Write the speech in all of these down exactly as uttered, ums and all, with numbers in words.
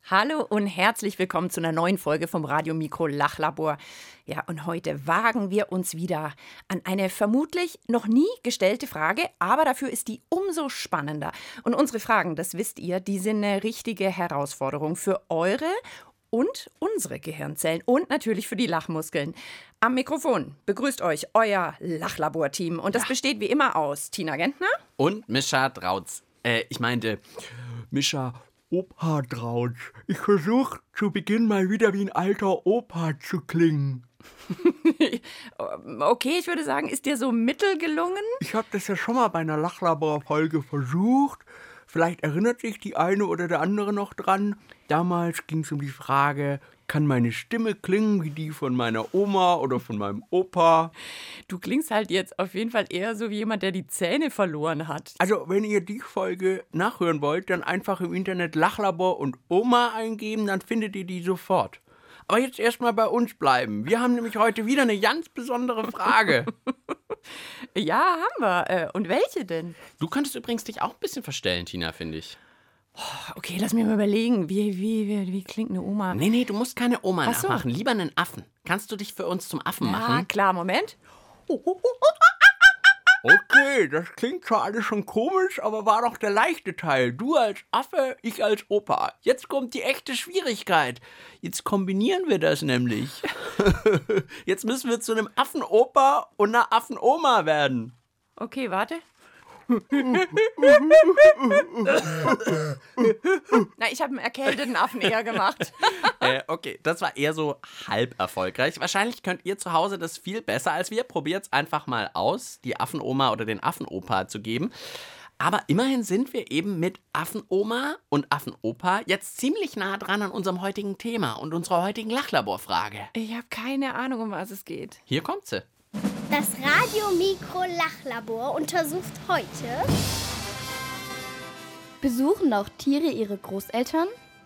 Hallo und herzlich willkommen zu einer neuen Folge vom Radio Mikro Lachlabor. Ja, und heute wagen wir uns wieder an eine vermutlich noch nie gestellte Frage, aber dafür ist die umso spannender. Und unsere Fragen, das wisst ihr, die sind eine richtige Herausforderung für eure und unsere Gehirnzellen und natürlich für die Lachmuskeln. Am Mikrofon begrüßt euch euer Lachlabor-Team und das ja. besteht wie immer aus Tina Gentner und Mischa Drautz. Äh, ich meinte, Mischa Opa Drautz. Ich versuche zu Beginn mal wieder wie ein alter Opa zu klingen. Okay, ich würde sagen, ist dir so mittel gelungen? Ich habe das ja schon mal bei einer Lachlabor-Folge versucht. Vielleicht erinnert sich die eine oder der andere noch dran. Damals ging es um die Frage, kann meine Stimme klingen wie die von meiner Oma oder von meinem Opa? Du klingst halt jetzt auf jeden Fall eher so wie jemand, der die Zähne verloren hat. Also, wenn ihr die Folge nachhören wollt, dann einfach im Internet Lachlabor und Oma eingeben, dann findet ihr die sofort. Aber jetzt erstmal bei uns bleiben. Wir haben nämlich heute wieder eine ganz besondere Frage. Ja, haben wir. Und welche denn? Du könntest übrigens dich auch ein bisschen verstellen, Tina, finde ich. Okay, lass mich mal überlegen. Wie, wie, wie, wie klingt eine Oma? Nee, nee, du musst keine Oma Ach so. nachmachen. Lieber einen Affen. Kannst du dich für uns zum Affen ja, machen? Ja, klar, Moment. Okay, das klingt zwar alles schon komisch, aber war doch der leichte Teil. Du als Affe, ich als Opa. Jetzt kommt die echte Schwierigkeit. Jetzt kombinieren wir das nämlich. Jetzt müssen wir zu einem Affenopa und einer Affenoma werden. Okay, warte. Na, ich habe einen erkälteten Affen eher gemacht. äh, okay, das war eher so halb erfolgreich. Wahrscheinlich könnt ihr zu Hause das viel besser als wir. Probiert's einfach mal aus, die Affenoma oder den Affenopa zu geben. Aber immerhin sind wir eben mit Affenoma und Affenopa jetzt ziemlich nah dran an unserem heutigen Thema und unserer heutigen Lachlaborfrage. Ich habe keine Ahnung, um was es geht. Hier kommt sie. Das Radio Mikro Lachlabor untersucht heute: Besuchen auch Tiere ihre Großeltern?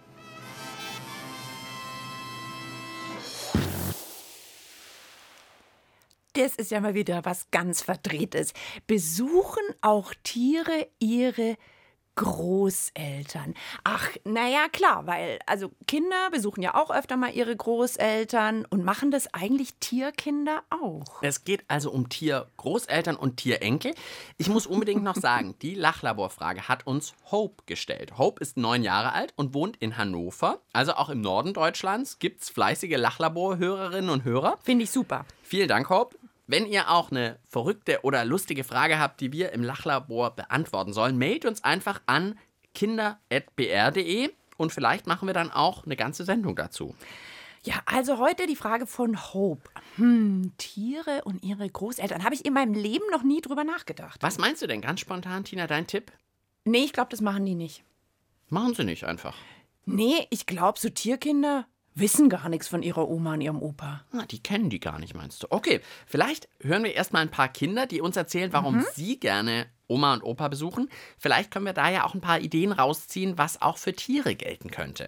Das ist ja mal wieder was ganz Verdrehtes. Besuchen auch Tiere ihre Großeltern? Ach, naja, klar, weil also Kinder besuchen ja auch öfter mal ihre Großeltern und machen das eigentlich Tierkinder auch. Es geht also um Tiergroßeltern und Tierenkel. Ich muss unbedingt noch sagen, die Lachlaborfrage hat uns Hope gestellt. Hope ist neun Jahre alt und wohnt in Hannover. Also auch im Norden Deutschlands gibt es fleißige Lachlabor-Hörerinnen und Hörer. Finde ich super. Vielen Dank, Hope. Wenn ihr auch eine verrückte oder lustige Frage habt, die wir im Lachlabor beantworten sollen, meldet uns einfach an kinder at b r punkt d e und vielleicht machen wir dann auch eine ganze Sendung dazu. Ja, also heute die Frage von Hope. Hm, Tiere und ihre Großeltern. Habe ich in meinem Leben noch nie drüber nachgedacht. Was meinst du denn ganz spontan, Tina, dein Tipp? Nee, ich glaube, das machen die nicht. Machen sie nicht einfach. Nee, ich glaube, so Tierkinder wissen gar nichts von ihrer Oma und ihrem Opa. Na, die kennen die gar nicht, meinst du? Okay, vielleicht hören wir erstmal ein paar Kinder, die uns erzählen, warum mhm. sie gerne Oma und Opa besuchen. Vielleicht können wir da ja auch ein paar Ideen rausziehen, was auch für Tiere gelten könnte.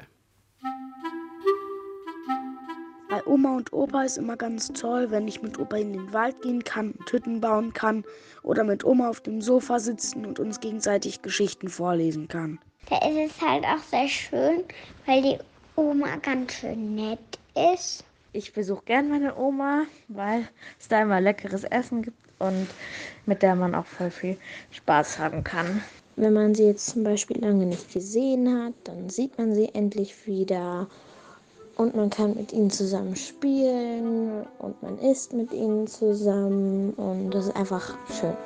Bei Oma und Opa ist immer ganz toll, wenn ich mit Opa in den Wald gehen kann und Hütten bauen kann oder mit Oma auf dem Sofa sitzen und uns gegenseitig Geschichten vorlesen kann. Da ist es halt auch sehr schön, weil die Oma ganz schön nett ist. Ich besuche gern meine Oma, weil es da immer leckeres Essen gibt und mit der man auch voll viel Spaß haben kann. Wenn man sie jetzt zum Beispiel lange nicht gesehen hat, dann sieht man sie endlich wieder und man kann mit ihnen zusammen spielen und man isst mit ihnen zusammen und das ist einfach schön.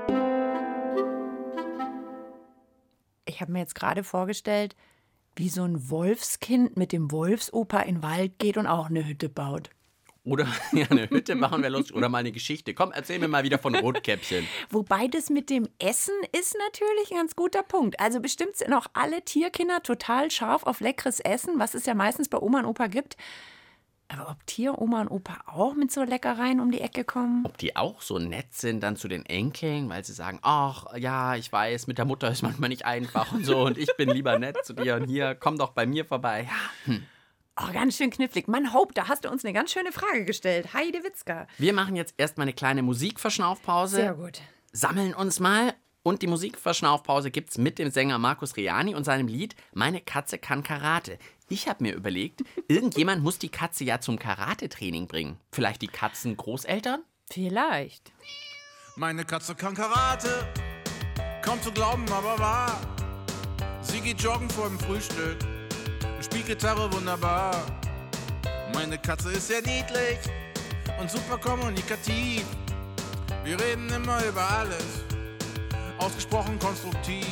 Ich habe mir jetzt gerade vorgestellt, wie so ein Wolfskind mit dem Wolfsopa in den Wald geht und auch eine Hütte baut. Oder ja, eine Hütte machen wir lustig. Oder mal eine Geschichte. Komm, erzähl mir mal wieder von Rotkäppchen. Wobei das mit dem Essen ist natürlich ein ganz guter Punkt. Also bestimmt sind auch alle Tierkinder total scharf auf leckeres Essen, was es ja meistens bei Oma und Opa gibt. Aber ob Tier, Oma und Opa auch mit so Leckereien um die Ecke kommen? Ob die auch so nett sind dann zu den Enkeln, weil sie sagen, ach ja, ich weiß, mit der Mutter ist manchmal nicht einfach und so und ich bin lieber nett zu dir und hier, komm doch bei mir vorbei. Ja, hm. Oh, ganz schön knifflig. Mann, Hope, da hast du uns eine ganz schöne Frage gestellt. Heide Witzka. Wir machen jetzt erstmal eine kleine Musikverschnaufpause. Sehr gut. Sammeln uns mal Und die Musikverschnaufpause gibt's mit dem Sänger Markus Reani und seinem Lied Meine Katze kann Karate. Ich habe mir überlegt, irgendjemand muss die Katze ja zum Karate-Training bringen. Vielleicht die Katzengroßeltern? Vielleicht. Meine Katze kann Karate, kaum zu glauben, aber wahr. Sie geht joggen vor dem Frühstück, spielt Gitarre wunderbar. Meine Katze ist sehr niedlich und super kommunikativ. Wir reden immer über alles, ausgesprochen konstruktiv.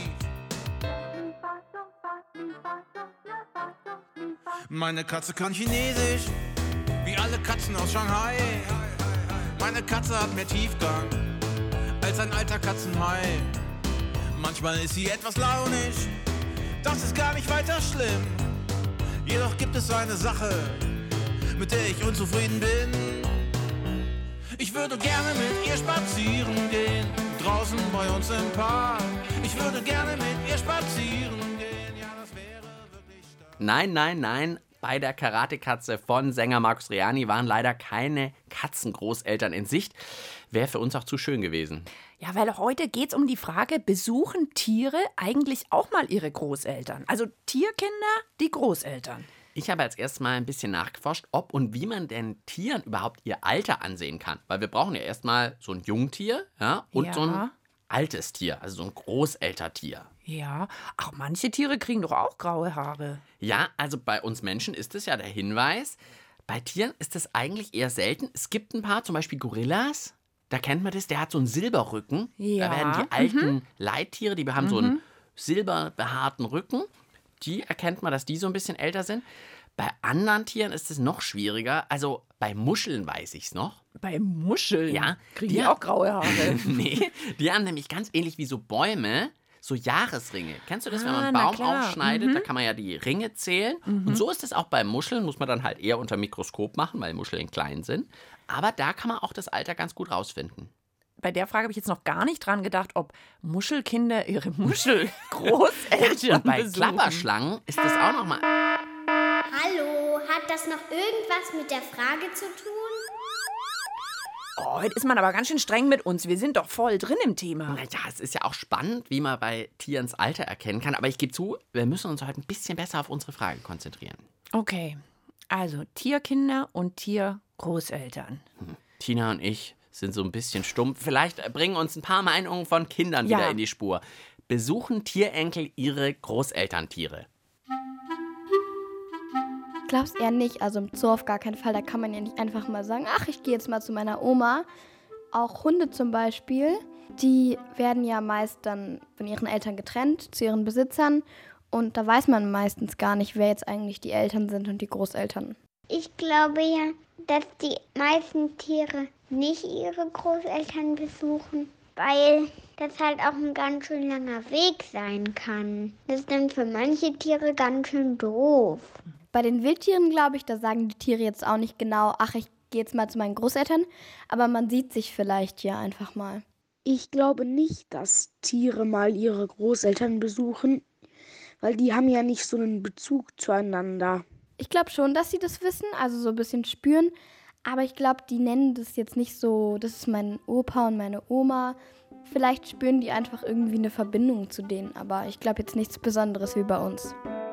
Meine Katze kann Chinesisch, wie alle Katzen aus Shanghai. Meine Katze hat mehr Tiefgang als ein alter Katzenhai. Manchmal ist sie etwas launisch, das ist gar nicht weiter schlimm. Jedoch gibt es eine Sache, mit der ich unzufrieden bin. Ich würde gerne mit ihr spazieren gehen, draußen bei uns im Park. Ich würde gerne mit ihr spazieren gehen, ja, das wäre wirklich stark. Nein, nein, nein. Bei der Karate-Katze von Sänger Markus Reani waren leider keine Katzengroßeltern in Sicht. Wäre für uns auch zu schön gewesen. Ja, weil heute geht es um die Frage, besuchen Tiere eigentlich auch mal ihre Großeltern? Also Tierkinder, die Großeltern. Ich habe als erstes mal ein bisschen nachgeforscht, ob und wie man denn Tieren überhaupt ihr Alter ansehen kann. Weil wir brauchen ja erstmal so ein Jungtier, ja, und Ja. so ein altes Tier, also so ein Großeltertier. Ja, ach, manche Tiere kriegen doch auch graue Haare. Ja, also bei uns Menschen ist es ja der Hinweis. Bei Tieren ist es eigentlich eher selten. Es gibt ein paar, zum Beispiel Gorillas. Da kennt man das, der hat so einen Silberrücken. Ja. Da werden die alten Leittiere, die haben so einen silberbehaarten Rücken. Die erkennt man, dass die so ein bisschen älter sind. Bei anderen Tieren ist es noch schwieriger. Also bei Muscheln weiß ich es noch. Bei Muscheln Ja, kriegen die die auch graue Haare. Nee, die haben nämlich ganz ähnlich wie so Bäume so Jahresringe. Kennst du das, wenn Ah, man einen na Baum klar. aufschneidet? Da kann man ja die Ringe zählen. Und so ist es auch bei Muscheln. Muss man dann halt eher unter Mikroskop machen, weil Muscheln klein sind. Aber da kann man auch das Alter ganz gut rausfinden. Bei der Frage habe ich jetzt noch gar nicht dran gedacht, ob Muschelkinder ihre Muschelgroßeltern Und bei besuchen. Klapperschlangen ist das auch nochmal. Hallo, hat das noch irgendwas mit der Frage zu tun? Oh, heute ist man aber ganz schön streng mit uns. Wir sind doch voll drin im Thema. Naja, es ist ja auch spannend, wie man bei Tieren das Alter erkennen kann. Aber ich gebe zu, wir müssen uns heute ein bisschen besser auf unsere Frage konzentrieren. Okay, also Tierkinder und Tiergroßeltern. Tina und ich sind so ein bisschen stumpf. Vielleicht bringen uns ein paar Meinungen von Kindern Ja. wieder in die Spur. Besuchen Tierenkel ihre Großelterntiere? Glaub's eher nicht, also im Zoo auf gar keinen Fall. Da kann man ja nicht einfach mal sagen, ach, ich gehe jetzt mal zu meiner Oma. Auch Hunde zum Beispiel, die werden ja meist dann von ihren Eltern getrennt zu ihren Besitzern. Und da weiß man meistens gar nicht, wer jetzt eigentlich die Eltern sind und die Großeltern. Ich glaube ja, dass die meisten Tiere nicht ihre Großeltern besuchen, weil das halt auch ein ganz schön langer Weg sein kann. Das ist dann für manche Tiere ganz schön doof. Bei den Wildtieren, glaube ich, da sagen die Tiere jetzt auch nicht genau, ach, ich gehe jetzt mal zu meinen Großeltern. Aber man sieht sich vielleicht ja einfach mal. Ich glaube nicht, dass Tiere mal ihre Großeltern besuchen, weil die haben ja nicht so einen Bezug zueinander. Ich glaube schon, dass sie das wissen, also so ein bisschen spüren. Aber ich glaube, die nennen das jetzt nicht so, das ist mein Opa und meine Oma. Vielleicht spüren die einfach irgendwie eine Verbindung zu denen. Aber ich glaube jetzt nichts Besonderes wie bei uns.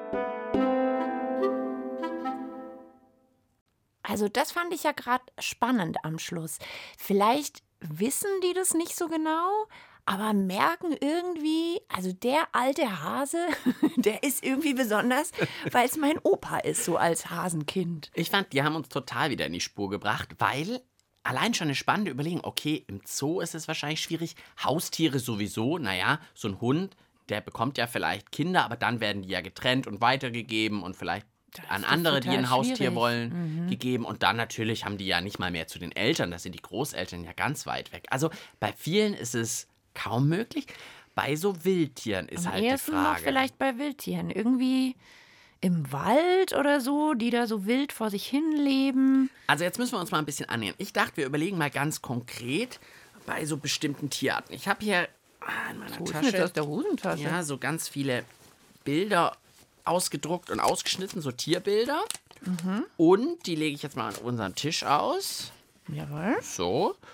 Also das fand ich ja gerade spannend am Schluss. Vielleicht wissen die das nicht so genau, aber merken irgendwie, also der alte Hase, der ist irgendwie besonders, weil es mein Opa ist, so als Hasenkind. Ich fand, die haben uns total wieder in die Spur gebracht, weil allein schon eine spannende Überlegung, okay, im Zoo ist es wahrscheinlich schwierig, Haustiere sowieso, naja, so ein Hund, der bekommt ja vielleicht Kinder, aber dann werden die ja getrennt und weitergegeben und vielleicht an doch andere, die total ein Haustier schwierig. wollen, gegeben. Und dann natürlich haben die ja nicht mal mehr zu den Eltern, da sind die Großeltern ja ganz weit weg. Also bei vielen ist es kaum möglich. Bei so Wildtieren ist Am halt die ehesten noch Frage. vielleicht bei Wildtieren. Irgendwie im Wald oder so, die da so wild vor sich hin leben. Also jetzt müssen wir uns mal ein bisschen annähern. Ich dachte, wir überlegen mal ganz konkret bei so bestimmten Tierarten. Ich habe hier ah, in meiner Wo ist denn Tasche das aus der Hosentasche? ja, so ganz viele Bilder ausgedruckt und ausgeschnitten, so Tierbilder. Und die lege ich jetzt mal an unseren Tisch aus. Jawohl. So.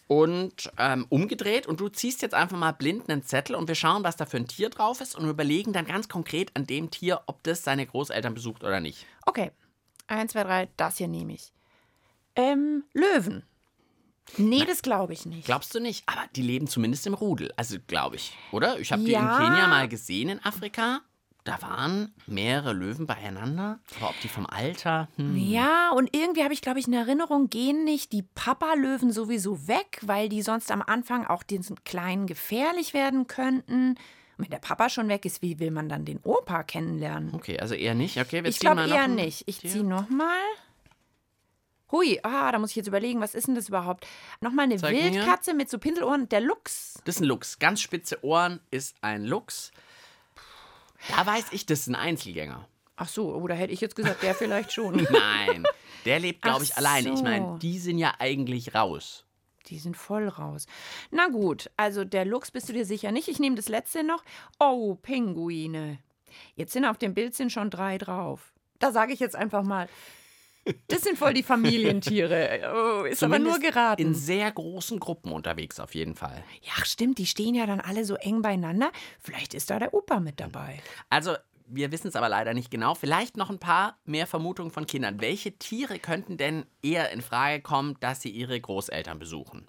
und ähm, umgedreht. Und du ziehst jetzt einfach mal blind einen Zettel und wir schauen, was da für ein Tier drauf ist und überlegen dann ganz konkret an dem Tier, ob das seine Großeltern besucht oder nicht. Okay, eins, zwei, drei, das hier nehme ich. Ähm, Löwen. Nee, das glaube ich nicht. Glaubst du nicht? Aber die leben zumindest im Rudel. Also, glaube ich, oder? Ich habe die Ja. in Kenia mal gesehen in Afrika. Da waren mehrere Löwen beieinander. Aber ob die vom Alter... Hm. Ja, und irgendwie habe ich, glaube ich, in Erinnerung, gehen nicht die Papa-Löwen sowieso weg, weil die sonst am Anfang auch den Kleinen gefährlich werden könnten. Und wenn der Papa schon weg ist, wie will man dann den Opa kennenlernen? Okay, also eher nicht. Okay, wir Ich ziehen glaube mal noch eher ein nicht. Ich Tier. ziehe nochmal. Hui, ah, da muss ich jetzt überlegen, was ist denn das überhaupt? Nochmal eine Zeig mir. Wildkatze mit so Pinselohren, der Luchs. Das ist ein Luchs. Ganz spitze Ohren ist ein Luchs. Da weiß ich, das ist ein Einzelgänger. Ach so, oder hätte ich jetzt gesagt, der vielleicht schon. Nein, der lebt, glaube ich, Ach alleine. Ich so. meine, die sind ja eigentlich raus. Die sind voll raus. Na gut, also der Luchs bist du dir sicher nicht. Ich nehme das letzte noch. Oh, Pinguine. Jetzt sind auf dem Bild sind schon drei drauf. Da sage ich jetzt einfach mal, das sind voll die Familientiere. Oh, ist aber nur Zumindest geraten. in sehr großen Gruppen unterwegs auf jeden Fall. Ja, stimmt, die stehen ja dann alle so eng beieinander. Vielleicht ist da der Opa mit dabei. Also, wir wissen es aber leider nicht genau. Vielleicht noch ein paar mehr Vermutungen von Kindern. Welche Tiere könnten denn eher in Frage kommen, dass sie ihre Großeltern besuchen?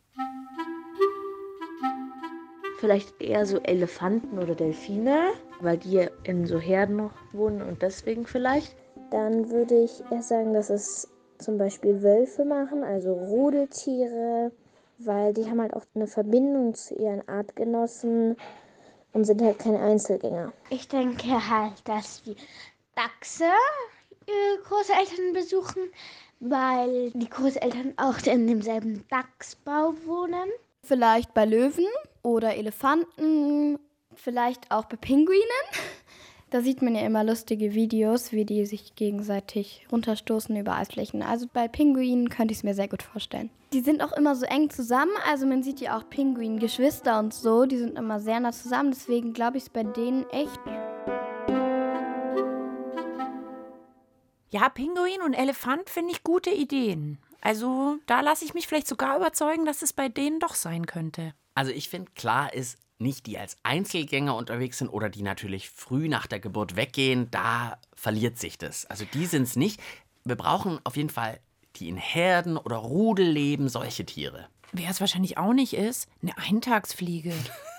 Vielleicht eher so Elefanten oder Delfine, weil die in so Herden noch wohnen und deswegen vielleicht. Dann würde ich eher sagen, dass es zum Beispiel Wölfe machen, also Rudeltiere, weil die haben halt auch eine Verbindung zu ihren Artgenossen und sind halt keine Einzelgänger. Ich denke halt, dass die Dachse ihre Großeltern besuchen, weil die Großeltern auch in demselben Dachsbau wohnen. Vielleicht bei Löwen oder Elefanten, vielleicht auch bei Pinguinen. Da sieht man ja immer lustige Videos, wie die sich gegenseitig runterstoßen über Eisflächen. Also bei Pinguinen könnte ich es mir sehr gut vorstellen. Die sind auch immer so eng zusammen, also man sieht ja auch Pinguin-Geschwister und so, die sind immer sehr nah zusammen, deswegen glaube ich es bei denen echt. Ja, Pinguin und Elefant finde ich gute Ideen. Also da lasse ich mich vielleicht sogar überzeugen, dass es bei denen doch sein könnte. Also ich finde, klar ist, nicht die als Einzelgänger unterwegs sind oder die natürlich früh nach der Geburt weggehen, da verliert sich das. Also die sind es nicht. Wir brauchen auf jeden Fall die in Herden oder Rudel leben, solche Tiere. Wer es wahrscheinlich auch nicht ist, eine Eintagsfliege.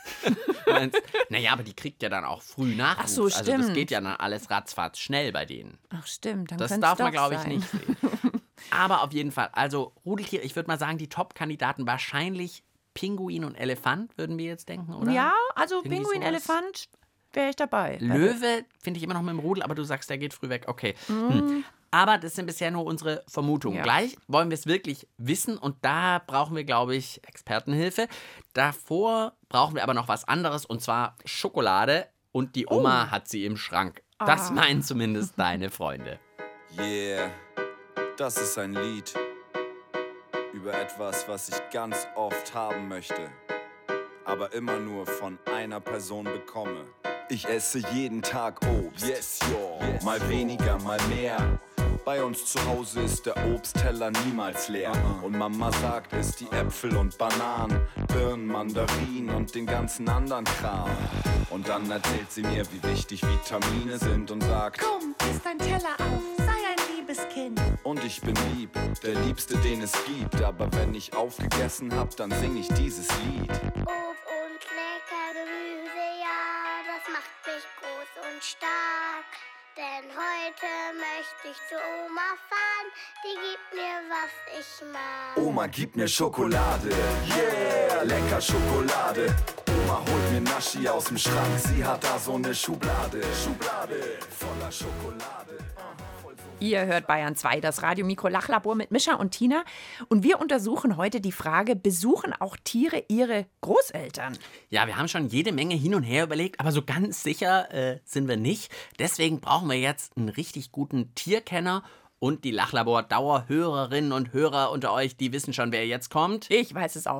Naja, aber die kriegt ja dann auch früh Nachwuchs. Ach so, Also das stimmt. geht ja dann alles ratzfatz schnell bei denen. Ach stimmt, dann Das könnte darf es man, doch glaube ich, sein. nicht sehen. Aber auf jeden Fall, also Rudeltiere, ich würde mal sagen, die Top-Kandidaten wahrscheinlich Pinguin und Elefant, würden wir jetzt denken, oder? Ja, also Irgendwie Pinguin, sowas. Elefant wäre ich dabei. Löwe finde ich immer noch mit dem Rudel, aber du sagst, der geht früh weg. Okay. Hm. Aber das sind bisher nur unsere Vermutungen. Ja. Gleich wollen wir es wirklich wissen und da brauchen wir, glaube ich, Expertenhilfe. Davor brauchen wir aber noch was anderes und zwar Schokolade und die Oma Oh. hat sie im Schrank. Das Ah. meinen zumindest deine Freunde. Yeah, das ist ein Lied über etwas, was ich ganz oft haben möchte, aber immer nur von einer Person bekomme. Ich esse jeden Tag Obst, yes, yo. Mal weniger, mal mehr. Bei uns zu Hause ist der Obstteller niemals leer. Und Mama sagt, isst die Äpfel und Bananen, Birnen, Mandarinen und den ganzen anderen Kram. Und dann erzählt sie mir, wie wichtig Vitamine sind und sagt: Komm, isst dein Teller auf, sei ein liebes Kind. Und ich bin lieb, der Liebste, den es gibt. Aber wenn ich aufgegessen hab, dann sing ich dieses Lied. Obst und lecker Gemüse, ja, das macht mich groß und stark. Denn heute möchte ich zu Oma fahren, die gibt mir, was ich mag. Oma, gib mir Schokolade, yeah, lecker Schokolade. Oma holt mir Naschi aus dem Schrank, sie hat da so eine Schublade, Schublade voller Schokolade. Ihr hört Bayern zwei, das Radio Mikro Lachlabor mit Mischa und Tina. Und wir untersuchen heute die Frage, besuchen auch Tiere ihre Großeltern? Ja, wir haben schon jede Menge hin und her überlegt, aber so ganz sicher äh, sind wir nicht. Deswegen brauchen wir jetzt einen richtig guten Tierkenner. Und die Lachlabor-Dauerhörerinnen und Hörer unter euch, die wissen schon, wer jetzt kommt. Ich weiß es auch.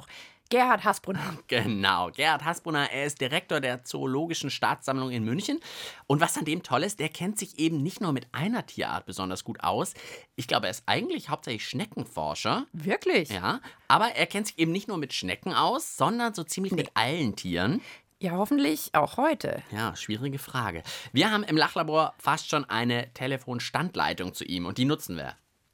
Gerhard Hasbrunner. Genau, Gerhard Hasbrunner, er ist Direktor der Zoologischen Staatssammlung in München. Und was an dem toll ist, der kennt sich eben nicht nur mit einer Tierart besonders gut aus. Ich glaube, er ist eigentlich hauptsächlich Schneckenforscher. Wirklich? Ja, aber er kennt sich eben nicht nur mit Schnecken aus, sondern so ziemlich mit allen Tieren. Ja, hoffentlich auch heute. Ja, schwierige Frage. Wir haben im Lachlabor fast schon eine Telefonstandleitung zu ihm und die nutzen wir.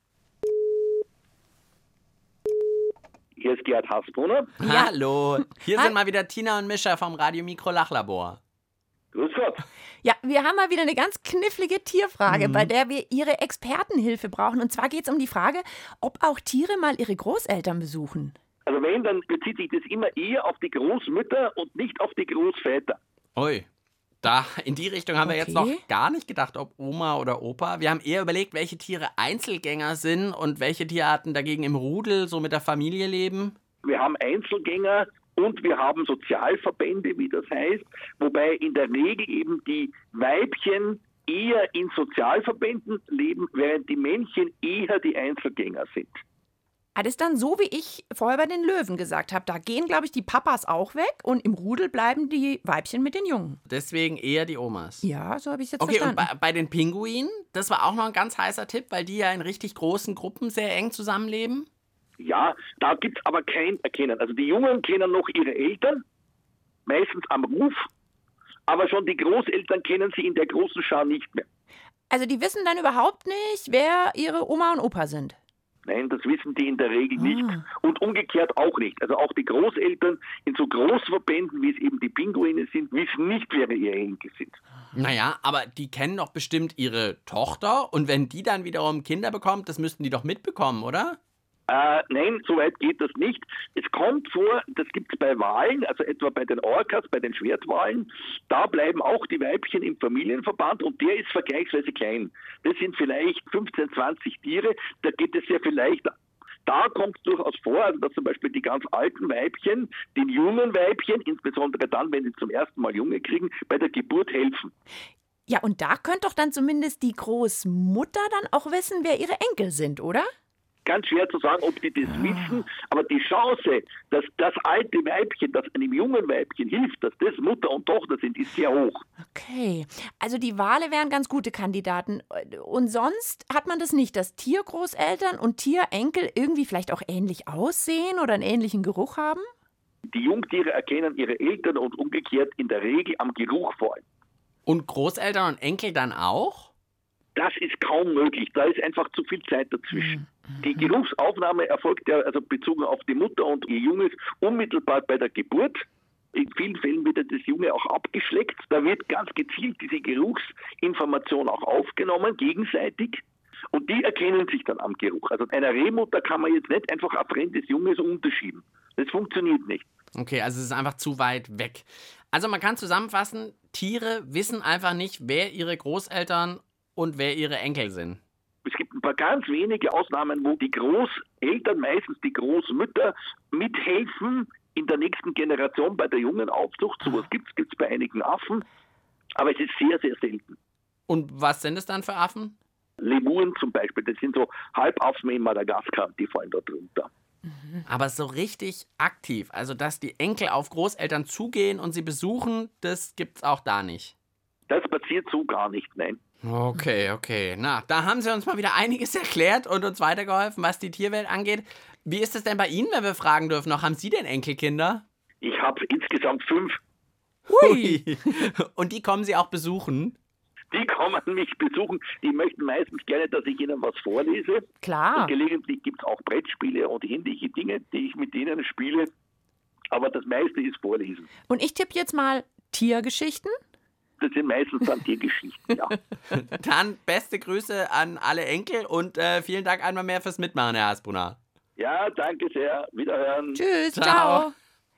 Hier ist Gerhard Hasbrunner. Ja. Hallo, hier Hi. sind mal wieder Tina und Mischa vom Radio Mikro Lachlabor. Grüß Gott. Ja, wir haben mal wieder eine ganz knifflige Tierfrage, Mhm. bei der wir Ihre Expertenhilfe brauchen. Und zwar geht es um die Frage, ob auch Tiere mal ihre Großeltern besuchen. Also wenn, dann bezieht sich das immer eher auf die Großmütter und nicht auf die Großväter. Ui, da in die Richtung haben wir jetzt noch Okay. gar nicht gedacht, ob Oma oder Opa. Wir haben eher überlegt, welche Tiere Einzelgänger sind und welche Tierarten dagegen im Rudel, so mit der Familie leben. Wir haben Einzelgänger und wir haben Sozialverbände, wie das heißt, wobei in der Regel eben die Weibchen eher in Sozialverbänden leben, während die Männchen eher die Einzelgänger sind. Ah, das ist dann so, wie ich vorher bei den Löwen gesagt habe. Da gehen, glaube ich, die Papas auch weg und im Rudel bleiben die Weibchen mit den Jungen. Deswegen eher die Omas. Ja, so habe ich es jetzt Okay, und verstanden. bei, bei den Pinguinen, das war auch noch ein ganz heißer Tipp, weil die ja in richtig großen Gruppen sehr eng zusammenleben. Ja, da gibt es aber kein Erkennen. Also die Jungen kennen noch ihre Eltern, meistens am Ruf, aber schon die Großeltern kennen sie in der großen Schar nicht mehr. Also die wissen dann überhaupt nicht, wer ihre Oma und Opa sind. Nein, das wissen die in der Regel nicht. Und umgekehrt auch nicht. Also auch die Großeltern in so Großverbänden, wie es eben die Pinguine sind, wissen nicht, wer ihre Enkel sind. Naja, aber die kennen doch bestimmt ihre Tochter und wenn die dann wiederum Kinder bekommt, das müssten die doch mitbekommen, oder? Äh, nein, so weit geht das nicht. Es kommt vor, das gibt es bei Walen, also etwa bei den Orcas, bei den Schwertwalen, da bleiben auch die Weibchen im Familienverband und der ist vergleichsweise klein. Das sind vielleicht fünfzehn, zwanzig Tiere, da geht es ja vielleicht, da kommt es durchaus vor, also dass zum Beispiel die ganz alten Weibchen, den jungen Weibchen, insbesondere dann, wenn sie zum ersten Mal Junge kriegen, bei der Geburt helfen. Ja, und da könnte doch dann zumindest die Großmutter dann auch wissen, wer ihre Enkel sind, oder? Ganz schwer zu sagen, ob die das Ah. wissen, aber die Chance, dass das alte Weibchen, das einem jungen Weibchen hilft, dass das Mutter und Tochter sind, ist sehr hoch. Okay, also die Wale wären ganz gute Kandidaten. Und sonst hat man das nicht, dass Tiergroßeltern und Tierenkel irgendwie vielleicht auch ähnlich aussehen oder einen ähnlichen Geruch haben? Die Jungtiere erkennen ihre Eltern und umgekehrt in der Regel am Geruch vor allem. Und Großeltern und Enkel dann auch? Das ist kaum möglich, da ist einfach zu viel Zeit dazwischen. Die Geruchsaufnahme erfolgt ja also bezogen auf die Mutter und ihr Junges unmittelbar bei der Geburt. In vielen Fällen wird ja das Junge auch abgeschleckt. Da wird ganz gezielt diese Geruchsinformation auch aufgenommen, gegenseitig. Und die erkennen sich dann am Geruch. Also einer Rehmutter kann man jetzt nicht einfach ein fremdes Junges unterschieben. Das funktioniert nicht. Okay, also es ist einfach zu weit weg. Also man kann zusammenfassen, Tiere wissen einfach nicht, wer ihre Großeltern und wer ihre Enkel sind. Es gibt ein paar ganz wenige Ausnahmen, wo die Großeltern, meistens die Großmütter, mithelfen in der nächsten Generation bei der jungen Aufzucht. So was gibt es bei einigen Affen, aber es ist sehr, sehr selten. Und was sind es dann für Affen? Lemuren zum Beispiel, das sind so Halbaffen in Madagaskar, die fallen da drunter. Aber so richtig aktiv, also dass die Enkel auf Großeltern zugehen und sie besuchen, das gibt's auch da nicht. Das passiert so gar nicht, nein. Okay, okay. Na, da haben Sie uns mal wieder einiges erklärt und uns weitergeholfen, was die Tierwelt angeht. Wie ist es denn bei Ihnen, wenn wir fragen dürfen noch? Haben Sie denn Enkelkinder? Ich habe insgesamt fünf. Hui! Und die kommen Sie auch besuchen? Die kommen mich besuchen. Die möchten meistens gerne, dass ich ihnen was vorlese. Klar. Und gelegentlich gibt es auch Brettspiele und ähnliche Dinge, die ich mit denen spiele. Aber das meiste ist Vorlesen. Und ich tippe jetzt mal Tiergeschichten. Das sind meistens dann Tiergeschichten, ja. Dann beste Grüße an alle Enkel und äh, vielen Dank einmal mehr fürs Mitmachen, Herr Hasbrunner. Ja, danke sehr. Wiederhören. Tschüss, Ciao. ciao.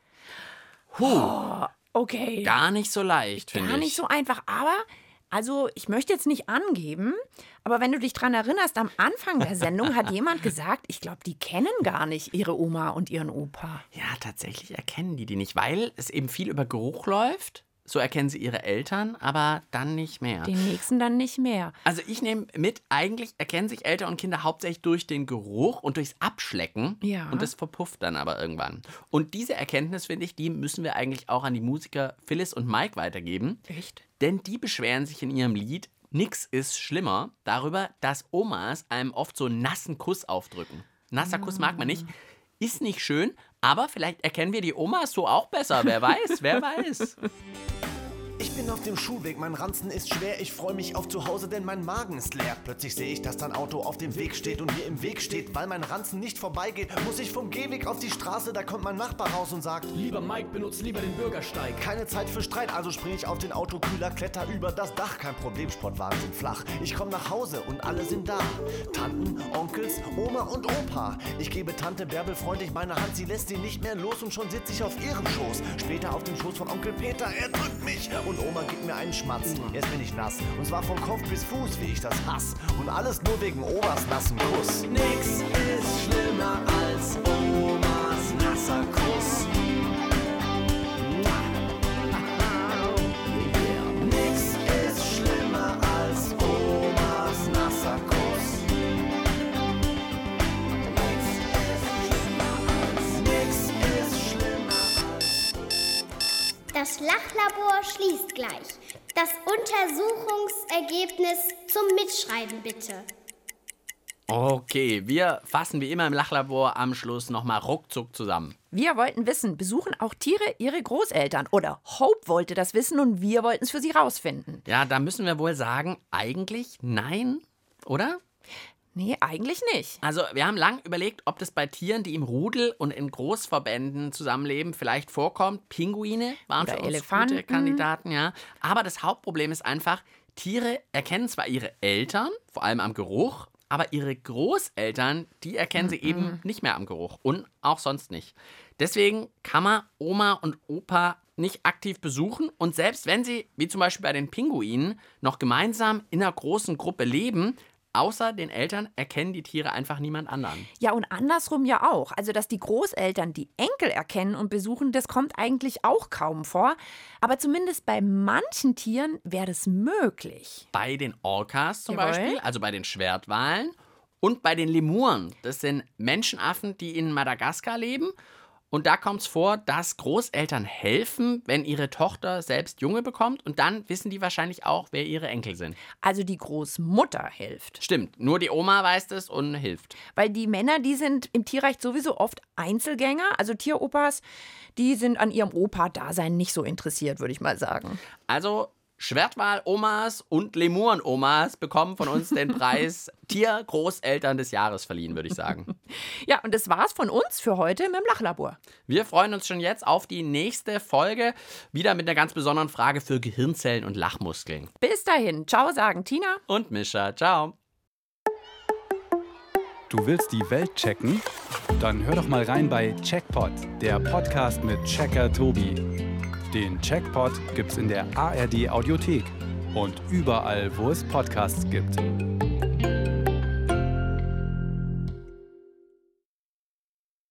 Puh, okay. Gar nicht so leicht, finde ich. Gar nicht so einfach, aber also ich möchte jetzt nicht angeben, aber wenn du dich dran erinnerst, am Anfang der Sendung hat jemand gesagt, ich glaube, die kennen gar nicht ihre Oma und ihren Opa. Ja, tatsächlich erkennen die die nicht, weil es eben viel über Geruch läuft. so erkennen sie ihre Eltern, aber dann nicht mehr. Den nächsten dann nicht mehr. Also ich nehme mit, eigentlich erkennen sich Eltern und Kinder hauptsächlich durch den Geruch und durchs Abschlecken. Ja. Und das verpufft dann aber irgendwann. Und diese Erkenntnis, finde ich, die müssen wir eigentlich auch an die Musiker Phyllis und Mike weitergeben. Echt? Denn die beschweren sich in ihrem Lied Nix ist schlimmer darüber, dass Omas einem oft so einen nassen Kuss aufdrücken. Nasser Kuss mag man nicht. Ist nicht schön, aber vielleicht erkennen wir die Omas so auch besser. Wer weiß, wer weiß. Ich bin auf dem Schulweg, mein Ranzen ist schwer. Ich freue mich auf zu Hause, denn mein Magen ist leer. Plötzlich sehe ich, dass dein Auto auf dem Weg steht und mir im Weg steht. Weil mein Ranzen nicht vorbeigeht, muss ich vom Gehweg auf die Straße. Da kommt mein Nachbar raus und sagt: Lieber Mike, benutzt lieber den Bürgersteig. Keine Zeit für Streit, also spring ich auf den Autokühler, kletter über das Dach. Kein Problem, Sportwagen sind flach. Ich komme nach Hause und alle sind da. Tanten, Onkels, Oma und Opa. Ich gebe Tante Bärbel freundlich meine Hand. Sie lässt sie nicht mehr los und schon sitze ich auf ihrem Schoß. Später auf dem Schoß von Onkel Peter, er drückt mich. Und Oma gibt mir einen Schmatz. Jetzt bin ich nass. Und zwar von Kopf bis Fuß, wie ich das hasse. Und alles nur wegen Omas nassen Kuss. Nix ist schlimmer als Omas nasser Kuss. Nix ist schlimmer als Omas nasser Kuss. Nix ist schlimmer als... Das Lachlabor schließt gleich. Das Untersuchungsergebnis zum Mitschreiben bitte. Okay, wir fassen wie immer im Lachlabor am Schluss nochmal ruckzuck zusammen. Wir wollten wissen, besuchen auch Tiere ihre Großeltern? Oder Hope wollte das wissen und wir wollten es für sie rausfinden. Ja, da müssen wir wohl sagen, eigentlich nein, oder? Nee, eigentlich nicht. Also wir haben lang überlegt, ob das bei Tieren, die im Rudel und in Großverbänden zusammenleben, vielleicht vorkommt. Pinguine waren Oder für uns Elefanten. gute Kandidaten, ja. Aber das Hauptproblem ist einfach, Tiere erkennen zwar ihre Eltern, vor allem am Geruch, aber ihre Großeltern, die erkennen sie eben nicht mehr am Geruch und auch sonst nicht. Deswegen kann man Oma und Opa nicht aktiv besuchen und selbst wenn sie, wie zum Beispiel bei den Pinguinen, noch gemeinsam in einer großen Gruppe leben, außer den Eltern erkennen die Tiere einfach niemand anderen. Ja, und andersrum ja auch. Also, dass die Großeltern die Enkel erkennen und besuchen, das kommt eigentlich auch kaum vor. Aber zumindest bei manchen Tieren wäre das möglich. Bei den Orcas zum Jawohl. Beispiel, also bei den Schwertwalen und bei den Lemuren. Das sind Menschenaffen, die in Madagaskar leben. Und da kommt es vor, dass Großeltern helfen, wenn ihre Tochter selbst Junge bekommt. Und dann wissen die wahrscheinlich auch, wer ihre Enkel sind. Also die Großmutter hilft. Stimmt, nur die Oma weiß das und hilft. Weil die Männer, die sind im Tierreich sowieso oft Einzelgänger. Also Tieropas, die sind an ihrem Opa-Dasein nicht so interessiert, würde ich mal sagen. Also Schwertwal-Omas und Lemuren-Omas bekommen von uns den Preis Tier-Großeltern des Jahres verliehen, würde ich sagen. Ja, und das war's von uns für heute mit dem Lachlabor. Wir freuen uns schon jetzt auf die nächste Folge. Wieder mit einer ganz besonderen Frage für Gehirnzellen und Lachmuskeln. Bis dahin. Ciao, sagen Tina und Mischa. Ciao. Du willst die Welt checken? Dann hör doch mal rein bei Checkpot, der Podcast mit Checker Tobi. Den Checkpot gibt's in der A R D Audiothek und überall, wo es Podcasts gibt.